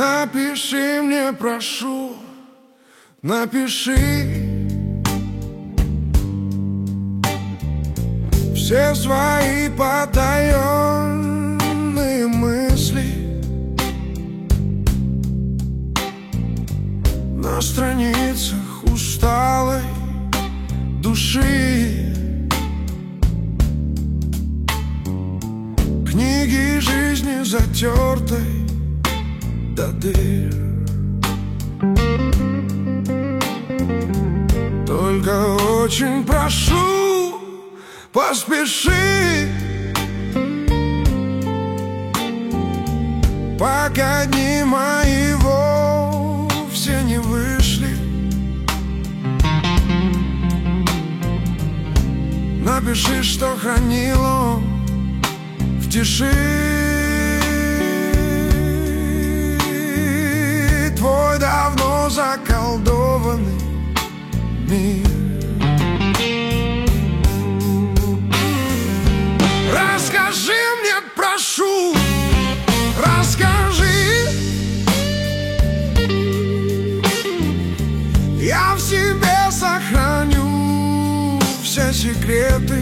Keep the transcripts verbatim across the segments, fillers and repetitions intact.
Напиши мне, прошу, напиши все свои потаенные мысли на страницах усталой души. Книги жизни затертой до дыр. Только очень прошу, поспеши, пока дни мои вовсе не вышли. Напиши, что хранил он в тиши твой давно заколдованный мир. Расскажи мне, прошу, расскажи. Я в себе сохраню все секреты,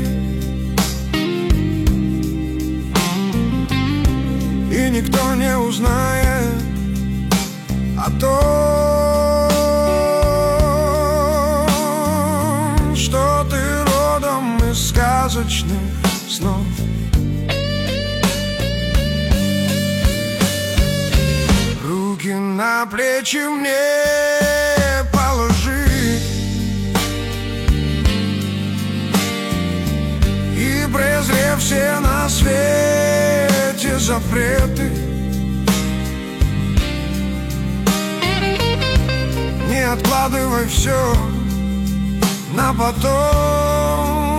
и никто не узнает о том, что ты родом из сказочных снов. Руки на плечи мне положи и, презрев все на свете запреты, не откладывай все на потом.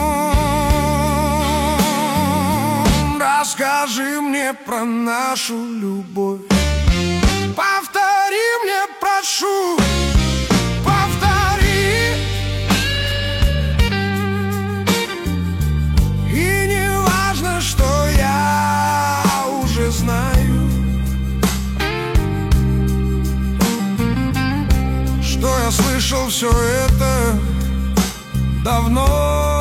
Расскажи мне про нашу любовь. Повтори мне, прошу, повтори. И не важно, что я уже знаю, что я слышал все это давно.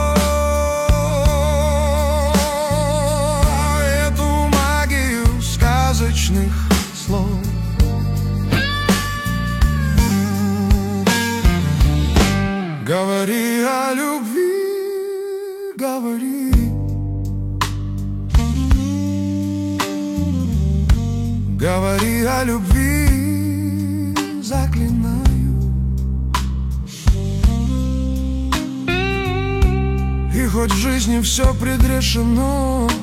Эту магию сказочных слов. Говори о любви, говори. Говори о любви, заклинаю. И хоть в жизни все предрешено,